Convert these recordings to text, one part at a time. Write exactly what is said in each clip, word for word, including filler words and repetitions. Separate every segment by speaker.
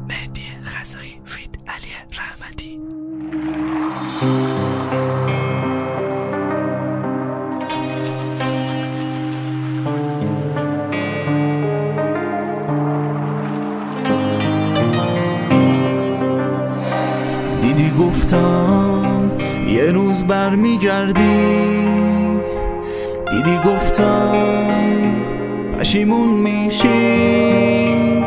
Speaker 1: مهدی خزایی فیت علی رحمتی.
Speaker 2: دیدی گفتم یه روز برمیگردی، دیدی گفتم پشیمون میشی،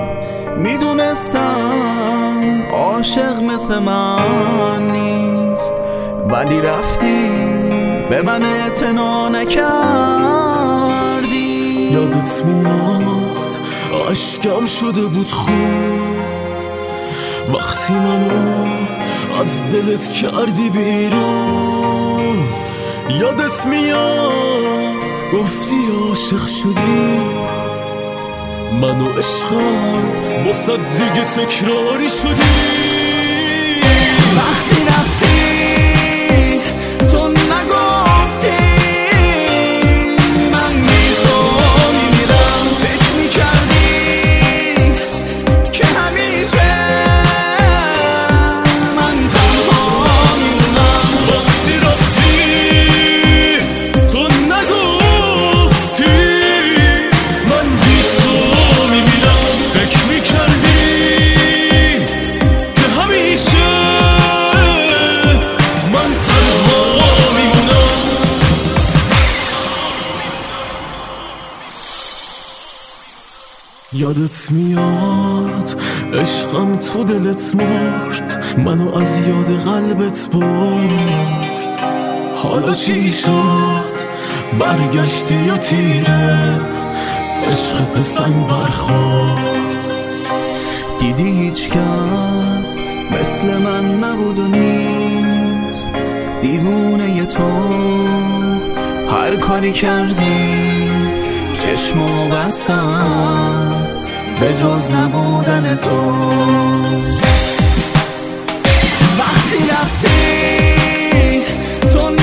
Speaker 2: میدونستم عاشق مثل من نیست، ولی رفتی به من اعتنا نکردی.
Speaker 3: یادت میاد اشکم شده بود خون وقتی منو از دلت کردی بیرون. یادت میاد گفتی عاشق شدی، منو عشقم واسه دیگه تکراری شدی.
Speaker 2: وقتی رفتی تو نگفتی من بی تو میمیرم، فکر میکردی که همیشه من تنها میمونم.
Speaker 3: وقتی رفتی تو نگفتی من بی تو میمیرم، فکر میکردی که همیشه من تنها میمونم. یادت میاد عشقم تو دلت مرد، منو از یاد قلبت برد. حالا چی شد برگشتی یا تیره عشق به سنگ برخورد.
Speaker 2: دیدی هیچ کس مثل من نبود و نیست، دیوونه تو هر کاری کردی چشمو بستم به جز نبودن تو. وقتی رفتی تو